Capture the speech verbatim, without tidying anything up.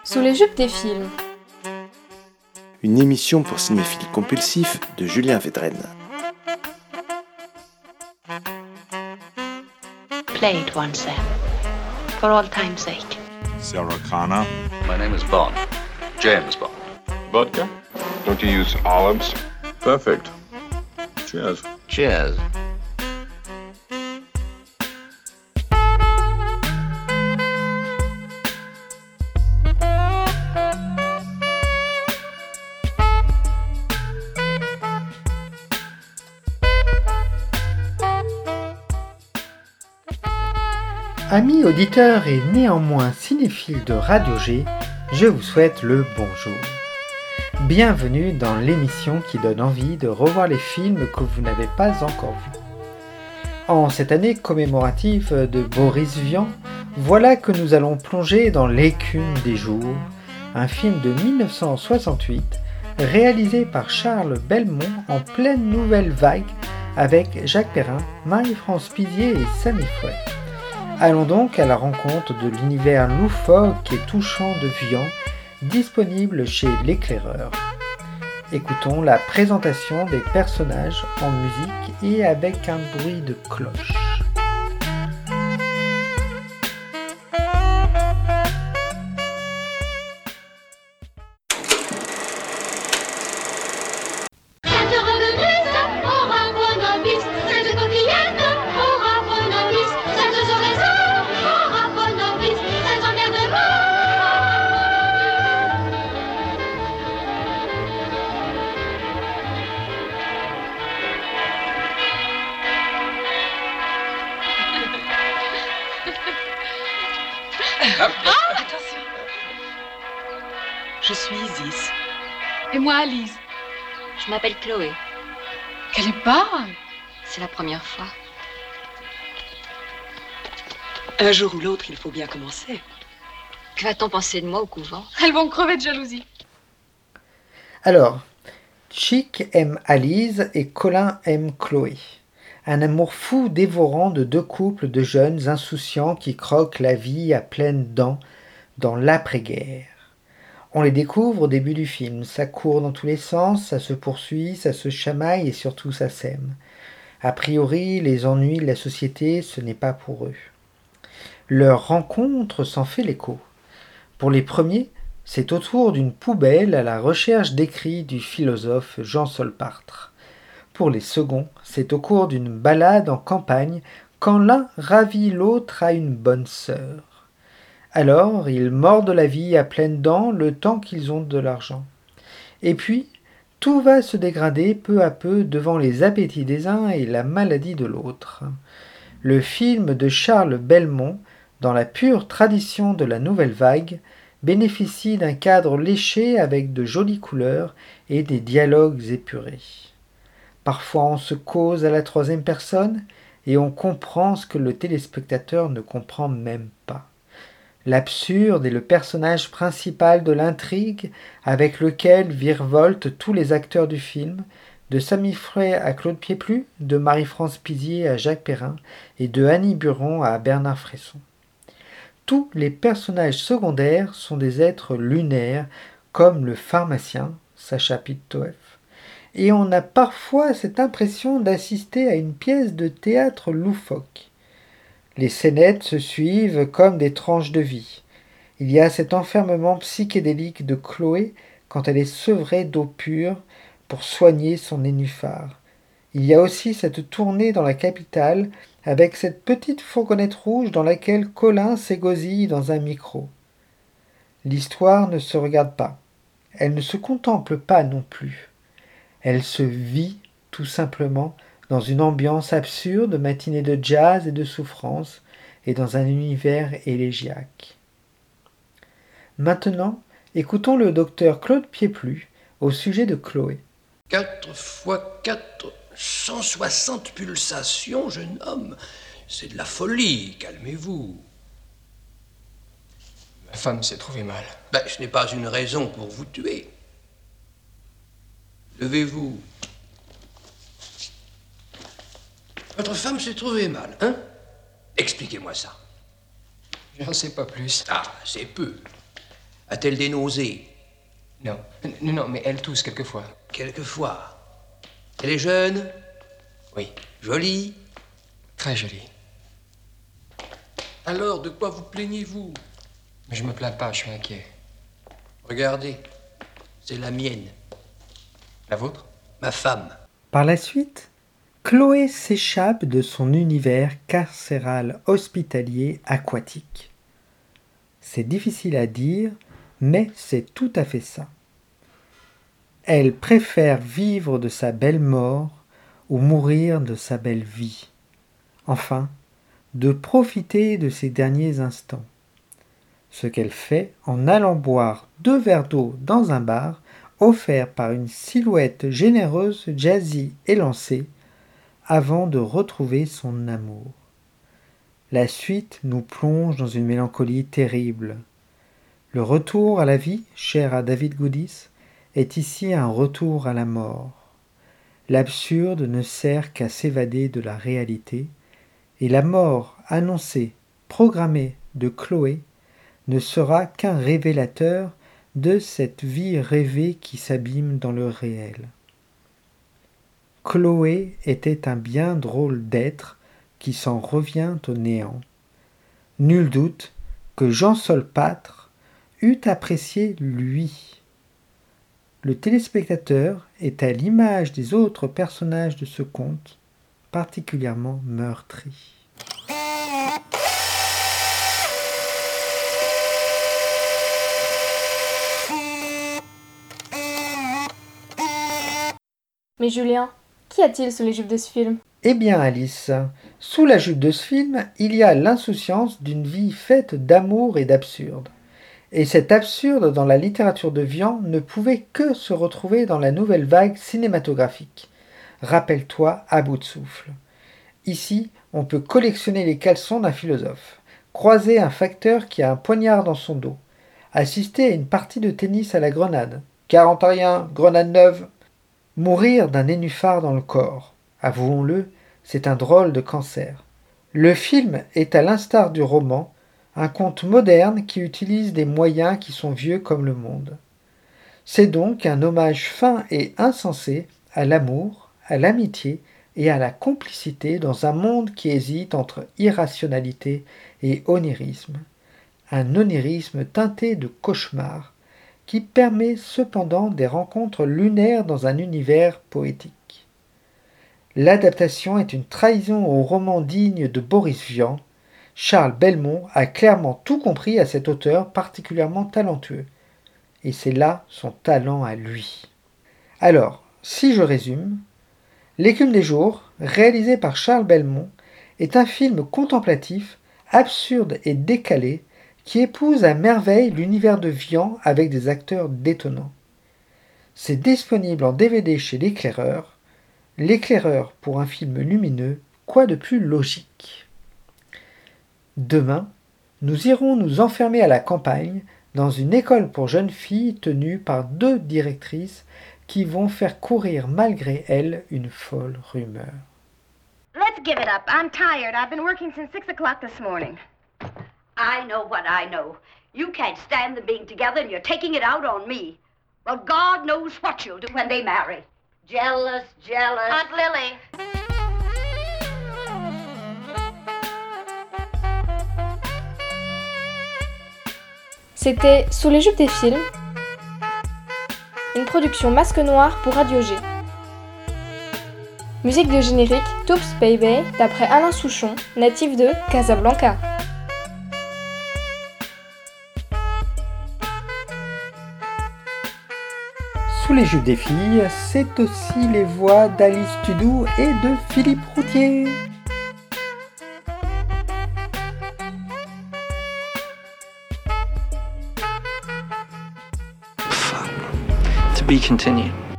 Sous les jupes des films. Une émission pour cinéphiles compulsifs de Julien Védrenne. Play it once then, for all time's sake. Sarah Connor. My name is Bond. James Bond. Vodka? Don't you use olives? Perfect. Cheers. Cheers. Amis auditeurs et néanmoins cinéphiles de Radio G, je vous souhaite le bonjour. Bienvenue dans l'émission qui donne envie de revoir les films que vous n'avez pas encore vus. En cette année commémorative de Boris Vian, voilà que nous allons plonger dans l'écume des jours, un film de dix-neuf cent soixante-huit réalisé par Charles Belmont en pleine nouvelle vague avec Jacques Perrin, Marie-France Pizier et Samy Fouet. Allons donc à la rencontre de l'univers loufoque et touchant de Vian, disponible chez L'Éclaireur. Écoutons la présentation des personnages en musique et avec un bruit de cloche. Attention. Je suis Isis. Et moi, Alice. Je m'appelle Chloé. Qu'elle est parle. C'est la première fois. Un jour ou l'autre, il faut bien commencer. Que va-t-on penser de moi au couvent? Elles vont crever de jalousie. Alors, Chic aime Alice et Colin aime Chloé. Un amour fou dévorant de deux couples de jeunes insouciants qui croquent la vie à pleines dents dans l'après-guerre. On les découvre au début du film, ça court dans tous les sens, ça se poursuit, ça se chamaille et surtout ça s'aime. A priori, les ennuis de la société, ce n'est pas pour eux. Leur rencontre s'en fait l'écho. Pour les premiers, c'est autour d'une poubelle à la recherche d'écrits du philosophe Jean Solpartre. Pour les seconds, c'est au cours d'une balade en campagne quand l'un ravit l'autre à une bonne sœur. Alors, ils mordent la vie à pleines dents le temps qu'ils ont de l'argent. Et puis, tout va se dégrader peu à peu devant les appétits des uns et la maladie de l'autre. Le film de Charles Belmont, dans la pure tradition de la nouvelle vague, bénéficie d'un cadre léché avec de jolies couleurs et des dialogues épurés. Parfois on se cause à la troisième personne et on comprend ce que le téléspectateur ne comprend même pas. L'absurde est le personnage principal de l'intrigue avec lequel virevoltent tous les acteurs du film, de Samy Fouet à Claude Pieplu, de Marie-France Pizier à Jacques Perrin et de Annie Buron à Bernard Fresson. Tous les personnages secondaires sont des êtres lunaires comme le pharmacien, Sacha Pitoef. Et on a parfois cette impression d'assister à une pièce de théâtre loufoque. Les scénettes se suivent comme des tranches de vie. Il y a cet enfermement psychédélique de Chloé quand elle est sevrée d'eau pure pour soigner son nénuphar. Il y a aussi cette tournée dans la capitale avec cette petite fourgonnette rouge dans laquelle Colin s'égosille dans un micro. L'histoire ne se regarde pas. Elle ne se contemple pas non plus. Elle se vit tout simplement dans une ambiance absurde, matinée de jazz et de souffrance, et dans un univers élégiaque. Maintenant, écoutons le docteur Claude Pieplu au sujet de Chloé. Quatre fois quatre, cent soixante pulsations, jeune homme. C'est de la folie, calmez-vous. Ma femme s'est trouvée mal. Ben, ce n'est pas une raison pour vous tuer. Levez-vous. Votre femme s'est trouvée mal, hein? Expliquez-moi ça. J'en sais pas plus. Ah, c'est peu. A-t-elle des nausées? Non, non, non, mais elle tousse quelquefois. Quelquefois. Elle est jeune? Oui. Jolie? Très jolie. Alors, de quoi vous plaignez-vous? Mais je me plains pas, je suis inquiet. Regardez, c'est la mienne. La vôtre? Ma femme. Par la suite, Chloé s'échappe de son univers carcéral hospitalier aquatique. C'est difficile à dire, mais c'est tout à fait ça. Elle préfère vivre de sa belle mort ou mourir de sa belle vie. Enfin, de profiter de ses derniers instants. Ce qu'elle fait en allant boire deux verres d'eau dans un bar offert par une silhouette généreuse, jazzy et lancée, avant de retrouver son amour. La suite nous plonge dans une mélancolie terrible. Le retour à la vie, cher à David Goodis, est ici un retour à la mort. L'absurde ne sert qu'à s'évader de la réalité, et la mort annoncée, programmée de Chloé, ne sera qu'un révélateur de cette vie rêvée qui s'abîme dans le réel. Chloé était un bien drôle d'être qui s'en revient au néant. Nul doute que Jean Solpâtre eût apprécié lui. Le téléspectateur est à l'image des autres personnages de ce conte, particulièrement meurtri. Mais Julien, qu'y a-t-il sous les jupes de ce film? Eh bien Alice, sous la jupe de ce film, il y a l'insouciance d'une vie faite d'amour et d'absurde. Et cet absurde dans la littérature de Vian ne pouvait que se retrouver dans la nouvelle vague cinématographique. Rappelle-toi À bout de souffle. Ici, on peut collectionner les caleçons d'un philosophe, croiser un facteur qui a un poignard dans son dos, assister à une partie de tennis à la grenade, quarante à rien, grenade neuve, mourir d'un nénuphar dans le corps. Avouons-le, c'est un drôle de cancer. Le film est, à l'instar du roman, un conte moderne qui utilise des moyens qui sont vieux comme le monde. C'est donc un hommage fin et insensé à l'amour, à l'amitié et à la complicité dans un monde qui hésite entre irrationalité et onirisme. Un onirisme teinté de cauchemar, qui permet cependant des rencontres lunaires dans un univers poétique. L'adaptation est une trahison au roman digne de Boris Vian. Charles Belmont a clairement tout compris à cet auteur particulièrement talentueux. Et c'est là son talent à lui. Alors, si je résume, L'écume des jours, réalisé par Charles Belmont, est un film contemplatif, absurde et décalé, qui épouse à merveille l'univers de Vian avec des acteurs détonnants. C'est disponible en D V D chez L'Éclaireur. L'Éclaireur pour un film lumineux, quoi de plus logique? Demain, nous irons nous enfermer à la campagne dans une école pour jeunes filles tenue par deux directrices qui vont faire courir malgré elles une folle rumeur. Let's give it up. I'm tired. I've been working since six o'clock this morning. I know what I know. You can't stand them being together and you're taking it out on me. Well, God knows what you'll do when they marry. Jealous, jealous. Aunt Lily. C'était Sous les jupes des films, une production Masque Noir pour Radio G. Musique de générique Toops Baby d'après Alain Souchon, natif de Casablanca. Sous les jupes des filles, c'est aussi les voix d'Alice Tudou et de Philippe Routier. To be continued.